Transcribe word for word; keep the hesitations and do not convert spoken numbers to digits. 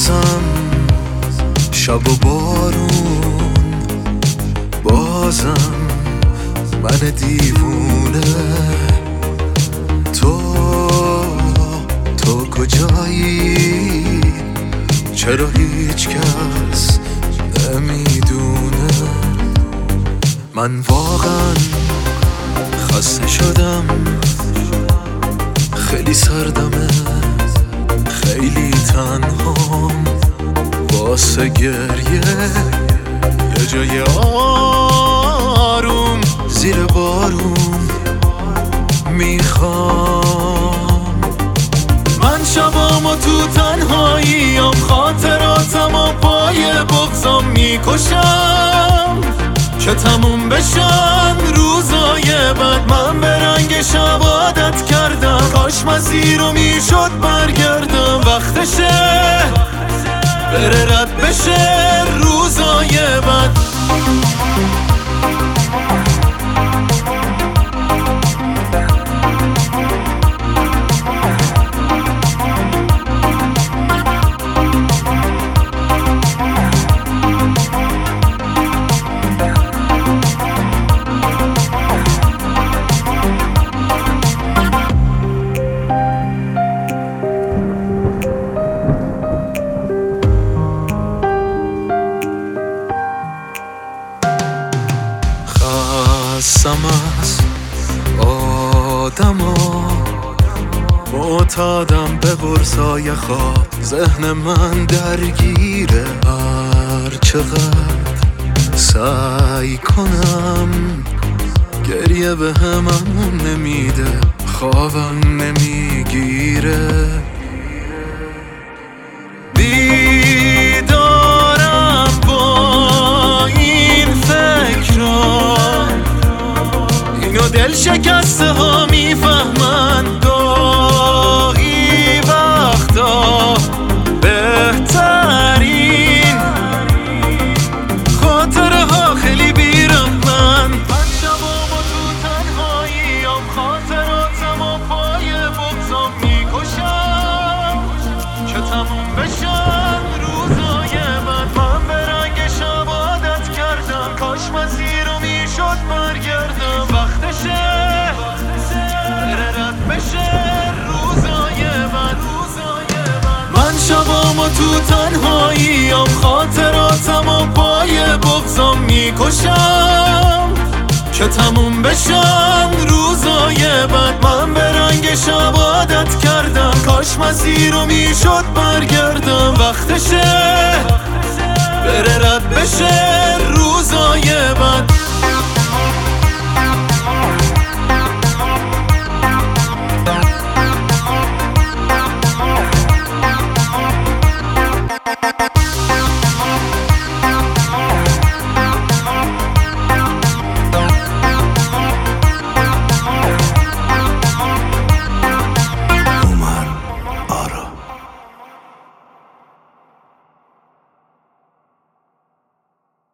بازم شب و بارون، بازم من دیوونه. تو تو کجایی؟ چرا هیچ کس نمیدونه؟ من واقعا خسته شدم، خیلی سردمه، خیلی تنهام، واسه گریه یه جای آروم زیر بارون میخوام. من شبامو تو تنهاییم، خاطراتم و پای بغضم میکشم که تموم بشن روزای بعد. من به رنگ شب عادت کردم، کاش مسیر رو میشد برگردم. وقتشه بره رد بشه روزای بعد. خستم از آدم ها، معتادم به قرصای خواب. ذهن من درگیره، هر چقدر سعی کنم گریه به همم نمیده، خوابم نمیگیره. بیدارم با این فکرها، اینو دل شکسته ها میفهمن. گاهی وقتا بهترین خاطره ها خیلی بیرحمن. من شبامو تو تنهاییم، خاطراتم و پای بغضم میکشم که تموم بشن روزای بعد. من به رنگ شب عادت کردم، کاش مسیر رو میشد برگردم. وقتشه بره رد بشه روزای بعد. من شبامو تو تنهاییم، خاطراتم و پای بغضم میکشم که تموم بشن روزای بعد. من به رنگ شب عادت کردم، کاش مسیر رو میشد برگردم. وقتشه بره رد بشه روزای بعد.